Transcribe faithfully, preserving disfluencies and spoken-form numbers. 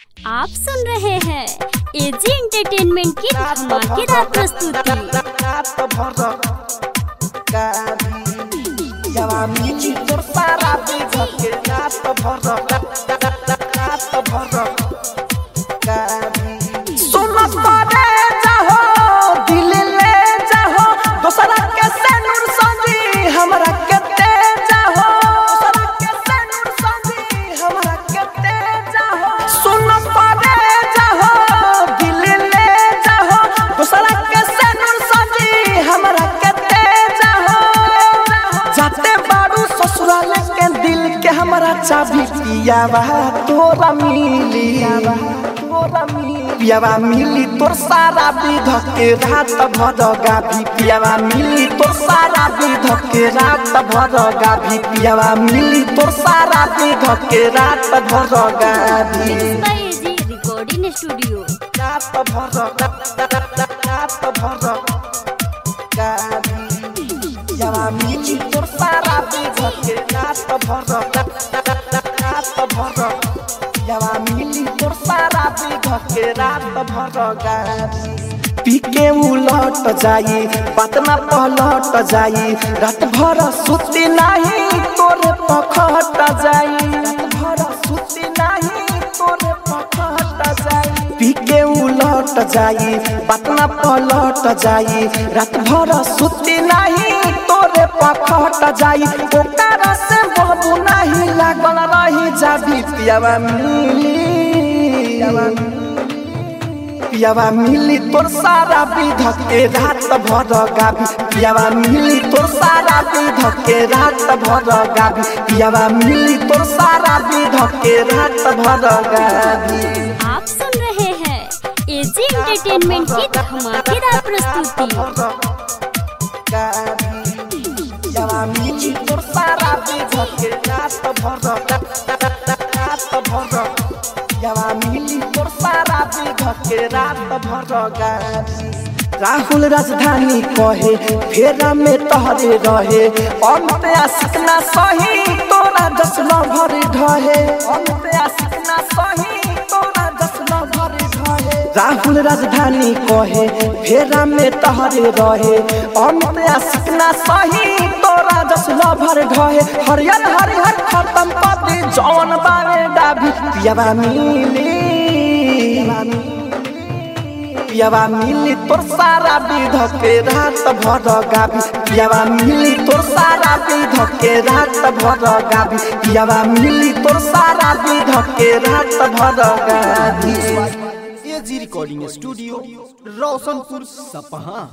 आप सुन रहे हैं एजी एंटरटेनमेंट की धमाकेदार प्रस्तुति। चाबी पियावा तोरा मिली पियावा मिली तोर सारा विध के रात भर गाभी पियावा मिली तोर सारा विध के रात भर गाभी पियावा मिली तोर सारा विध के रात भर गाभी। एजी रिकॉर्डिंग स्टूडियो रात भर रात भर गाभी पियावा मिली तोर सारा विध के रात भर रात भर पियावा मिली तोर सारा विध के रात भर गाभी। पी के उलट जाई बात ना पलट जाई रात भर सुती नहीं तोरे पखट जाई रात भर सुती नहीं तोरे पखट जाई। पी के उलट जाई बात ना पलट जाई रात भर सुती नहीं तोरे पखट जाई। ओकरा से बाबू नहीं लागल रही जाबी पियावा मिली पियावा मिली तोर सारा विध के रात भर गाभी पियावा मिली तोर सारा विध के रात भर गाभी पियावा मिली तोर सारा विध के रात भर गाभी। आप सुन रहे हैं एजी एंटरटेनमेंट की धमाकेदार प्रस्तुति। पियावा मिली तोर सारा विध के रात भर रात भर पियावा मिली तोर सारा विध के रात भर गाभी। राहुल राजधानी कहे फेरा में तहरे रहे अंत आशिक ना सही तोरा जश्न भर ढहे अंत आशिक ना सही तोरा जश्न भर ढहे। राहुल राजधानी कहे फेरा में तहरे रहे अंत आशिक ना सही तोरा जश्न भर ढहे। हरियर हरियर खत्म पति जौन बावे डाभी पियावा मिली पियावा मिली तोर सारा विध के रात भर गाभी पियावा मिली तोर सारा विध के रात भर गाभी पियावा मिली तोर सारा विध के रात भर गाभी। एजी रिकॉर्डिंग स्टूडियो रोशनपुर सपहा।